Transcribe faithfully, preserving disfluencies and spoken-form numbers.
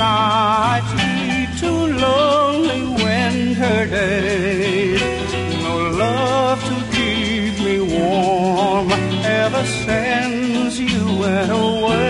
nights lead to lonely winter days. No love to keep me warm ever since you went away.